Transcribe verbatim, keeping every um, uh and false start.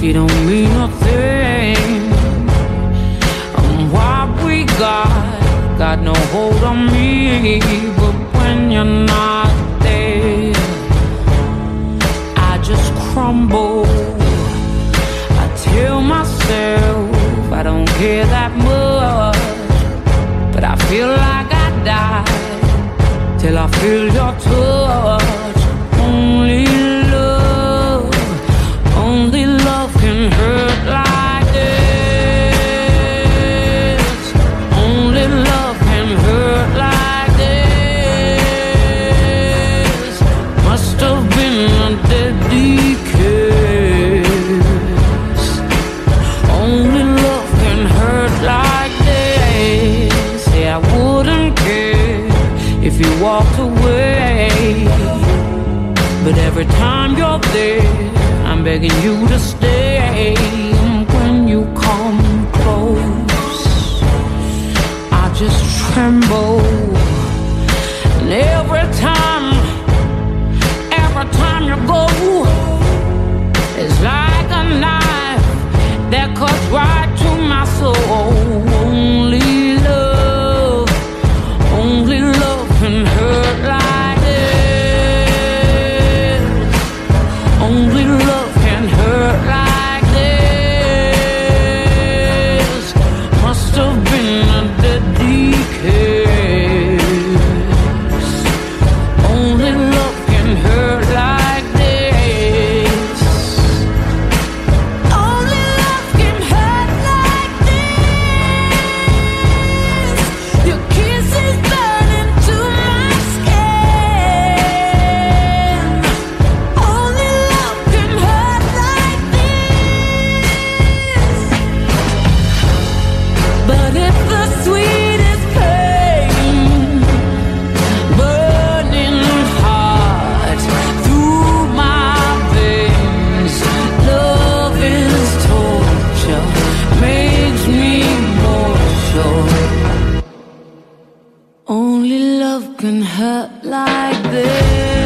he don't mean a thing. And what we got got no hold on me. But when you're not there, I just crumble. I tell myself I don't care that much, but I feel like I die till I feel your touch. Only love, only love can hurt like this. Only love can hurt like this. Must have been a deadly kiss. Only love can hurt like this. Say I wouldn't care if you walked away, but every time you're there, I'm begging you to stay. When you come close, I just tremble. And every time, every time you go, it's like a knife that cuts right to my soul. Only love, only love can hurt like this. Only love can hurt like this. Must have been a deadly kiss. Only love can hurt like this. Only love can hurt like this. Your kisses burn into my skin. Only love can hurt like this. But if the sweetest pain, burning hot through my veins, love is torture, makes me more sure. Only love can hurt like this.